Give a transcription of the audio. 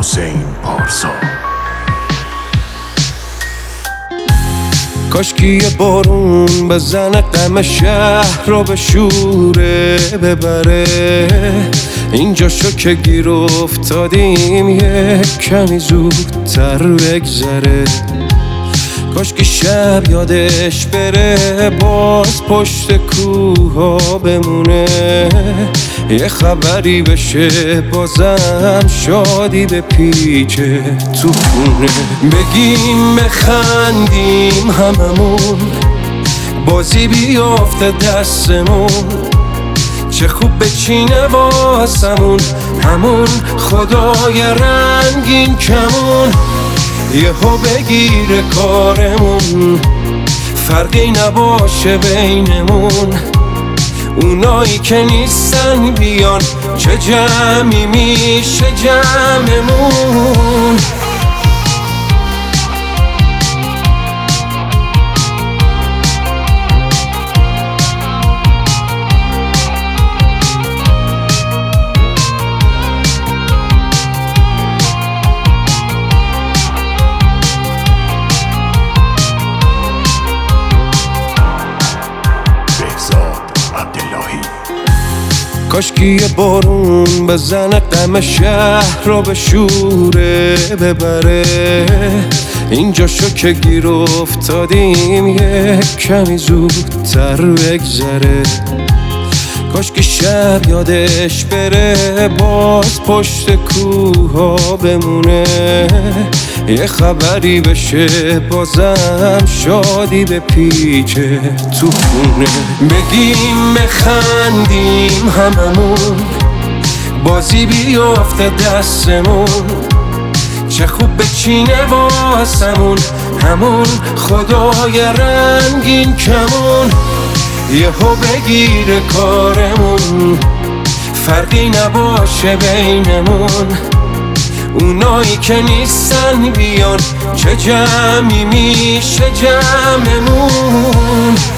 حسین پارسا. کاشکی یه بارون بزنه غم شهر رو به شوره ببره، اینجا شو که گیر افتادیم یه کمی زودتر بگذره. کاشکی شب یادش بره باز پشت کوها بمونه، یه خبری بشه بازم شادی به پیچه تو خونه. بگیم بخندیم هممون، بازی بیافته دستمون، چه خوب بچینه واسمون همون خدای رنگین کمون. یهو بگیره کارمون، فرقی نباشه بینمون، اونایی که نیستن بیان چه جمعی میشه جمعمون. کاشکی یه بارون بزنه غم شهر رو به شوره ببره، اینجا شو که گیر افتادیم یه کمی زودتر بگذره. کاشکی شب یادش بره باز پشت کوها بمونه، یه خبری بشه بازم شادی به پیچه تو خونه. بگیم بخندیم هممون، بازی بیافته دستمون، چه خوب بچینه واسمون همون خدای رنگین کمون. یهو بگیره کارمون، فرقی نباشه بینمون، اونایی که نیستن بیان چه جمعی میشه جمعمون.